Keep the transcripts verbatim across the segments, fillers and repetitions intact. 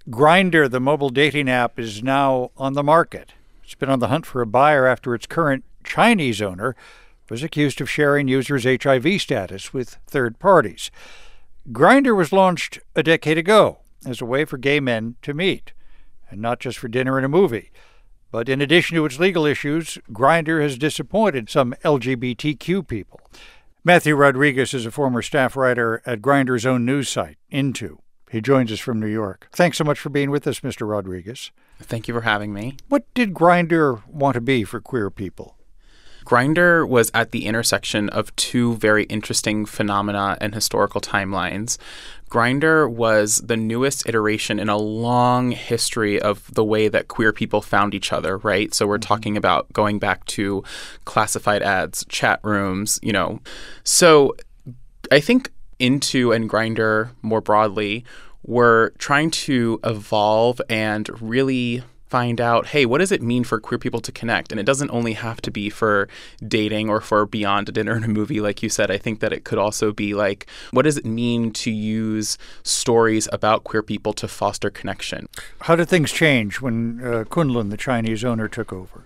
Grindr, the mobile dating app, is now on the market. It's been on the hunt for a buyer after its current Chinese owner was accused of sharing users' H I V status with third parties. Grindr was launched a decade ago as a way for gay men to meet, and not just for dinner and a movie. But in addition to its legal issues, Grindr has disappointed some L G B T Q people. Matthew Rodriguez is a former staff writer at Grindr's own news site, Into. He joins us from New York. Thanks so much for being with us, Mister Rodriguez. Thank you for having me. What did Grindr want to be for queer people? Grindr was at the intersection of two very interesting phenomena and historical timelines. Grindr was the newest iteration in a long history of the way that queer people found each other, right? So we're mm-hmm. talking about going back to classified ads, chat rooms, you know. So I think Into and Grindr more broadly were trying to evolve and really find out, hey, what does it mean for queer people to connect? And it doesn't only have to be for dating or for beyond a dinner and a movie, like you said. I think that it could also be like, what does it mean to use stories about queer people to foster connection? How did things change when uh, Kunlun, the Chinese owner, took over?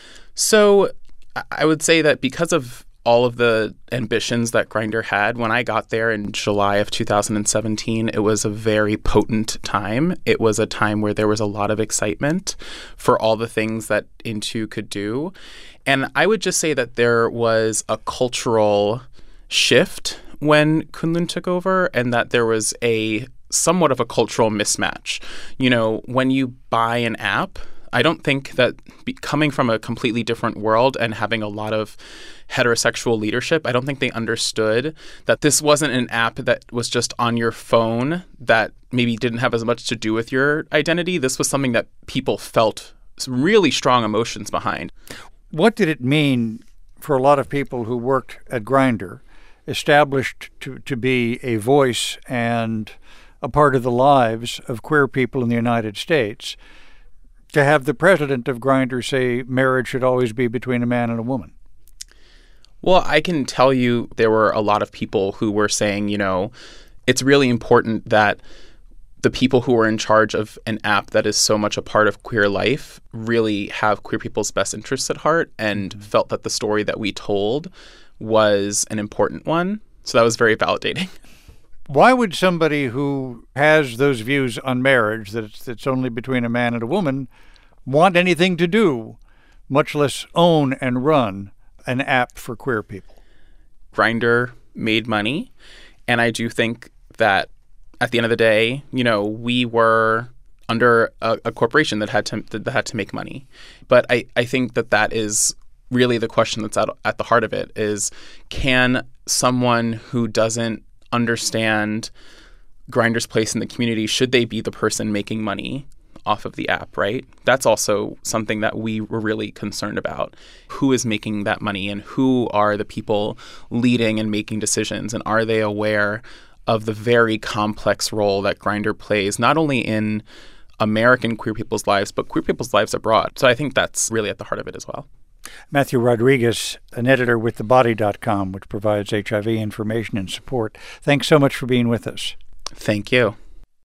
So I would say that because of all of the ambitions that Grindr had, when I got there in July of two thousand seventeen, it was a very potent time. It was a time where there was a lot of excitement for all the things that Into could do. And I would just say that there was a cultural shift when Kunlun took over, and that there was a somewhat of a cultural mismatch. You know, when you buy an app, I don't think that be, coming from a completely different world and having a lot of heterosexual leadership, I don't think they understood that this wasn't an app that was just on your phone that maybe didn't have as much to do with your identity. This was something that people felt really strong emotions behind. What did it mean for a lot of people who worked at Grindr, established to, to be a voice and a part of the lives of queer people in the United States, to have the president of Grindr say marriage should always be between a man and a woman? Well, I can tell you there were a lot of people who were saying, you know, it's really important that the people who are in charge of an app that is so much a part of queer life really have queer people's best interests at heart, and mm-hmm. felt that the story that we told was an important one. So that was very validating. Why would somebody who has those views on marriage, that it's, it's only between a man and a woman, want anything to do, much less own and run an app for queer people? Grindr made money, and I do think that at the end of the day, you know, we were under a, a corporation that had to that had to make money. But I, I think that that is really the question that's at, at the heart of it is, can someone who doesn't understand Grindr's place in the community, should they be the person making money off of the app, right? That's also something that we were really concerned about. Who is making that money, and who are the people leading and making decisions, and are they aware of the very complex role that Grindr plays, not only in American queer people's lives, but queer people's lives abroad? So I think that's really at the heart of it as well. Matthew Rodriguez, an editor with the body dot com, which provides H I V information and support. Thanks so much for being with us. Thank you.